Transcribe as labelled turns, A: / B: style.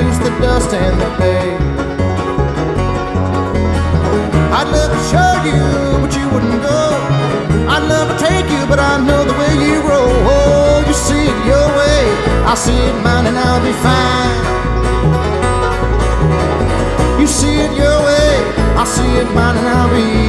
A: against the dust and the hay. I'd love to show you, but you wouldn't go. I'd love to take you, but I know the way you roll. Oh, you see it your way, I see it mine, and I'll be fine. You see it your way, I see it mine, and I'll be